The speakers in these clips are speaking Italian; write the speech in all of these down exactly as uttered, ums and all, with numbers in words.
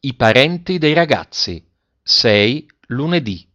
I parenti dei ragazzi. sei lunedì.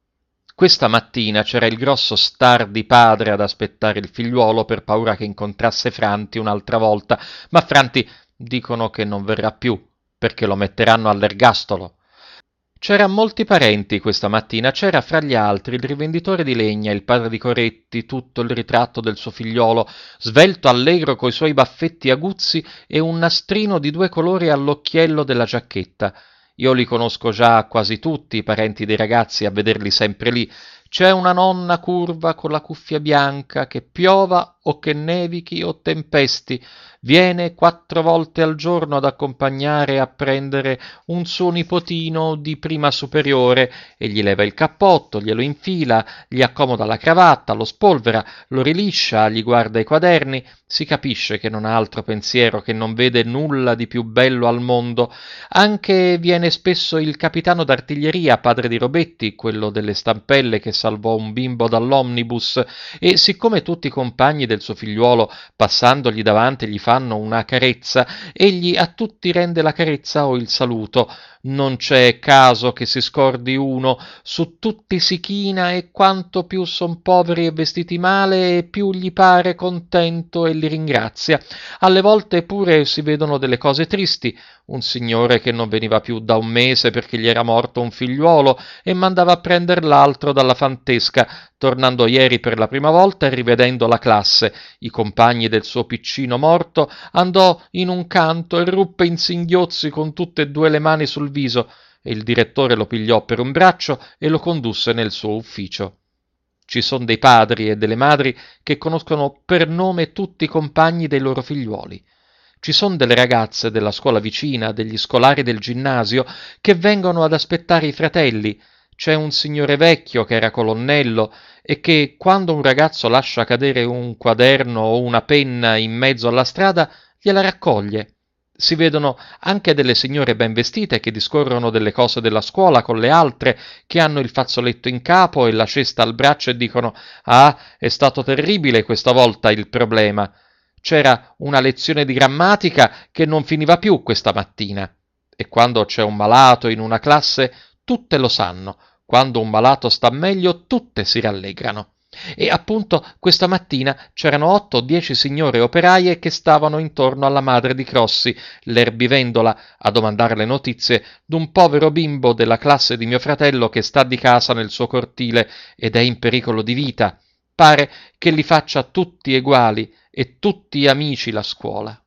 Questa mattina c'era il grosso star di padre ad aspettare il figliuolo per paura che incontrasse Franti un'altra volta, ma Franti dicono che non verrà più, perché lo metteranno all'ergastolo. C'eran molti parenti questa mattina, c'era fra gli altri il rivenditore di legna, il padre di Coretti, tutto il ritratto del suo figliolo, svelto allegro coi suoi baffetti aguzzi e un nastrino di due colori all'occhiello della giacchetta. Io li conosco già quasi tutti, i parenti dei ragazzi, a vederli sempre lì. C'è una nonna curva con la cuffia bianca, che piova o che nevichi o tempesti, viene quattro volte al giorno ad accompagnare e a prendere un suo nipotino di prima superiore e gli leva il cappotto, glielo infila, gli accomoda la cravatta, lo spolvera, lo riliscia, gli guarda i quaderni. Si capisce che non ha altro pensiero, che non vede nulla di più bello al mondo. Anche viene spesso il capitano d'artiglieria, padre di Robetti, quello delle stampelle che salvò un bimbo dall'omnibus, e siccome tutti i compagni del suo figliuolo, passandogli davanti, gli fanno una carezza, egli a tutti rende la carezza o il saluto. Non c'è caso che si scordi uno, su tutti si china e quanto più son poveri e vestiti male, più gli pare contento e li ringrazia. Alle volte pure si vedono delle cose tristi, un signore che non veniva più da un mese perché gli era morto un figliuolo e mandava a prender l'altro dalla fantesca, tornando ieri per la prima volta e rivedendo la classe, i compagni del suo piccino morto, andò in un canto e ruppe in singhiozzi con tutte e due le mani sul viso, e il direttore lo pigliò per un braccio e lo condusse nel suo ufficio. Ci son dei padri e delle madri che conoscono per nome tutti i compagni dei loro figliuoli. Ci son delle ragazze della scuola vicina, degli scolari del ginnasio, che vengono ad aspettare i fratelli. C'è un signore vecchio che era colonnello e che, quando un ragazzo lascia cadere un quaderno o una penna in mezzo alla strada, gliela raccoglie. Si vedono anche delle signore ben vestite che discorrono delle cose della scuola con le altre, che hanno il fazzoletto in capo e la cesta al braccio e dicono «Ah, è stato terribile questa volta il problema». C'era una lezione di grammatica che non finiva più questa mattina. E quando c'è un malato in una classe, tutte lo sanno. Quando un malato sta meglio, tutte si rallegrano. E appunto questa mattina c'erano otto o dieci signore operaie che stavano intorno alla madre di Crossi, l'erbivendola, a domandare le notizie d'un povero bimbo della classe di mio fratello che sta di casa nel suo cortile ed è in pericolo di vita. Pare che li faccia tutti eguali e tutti amici la scuola.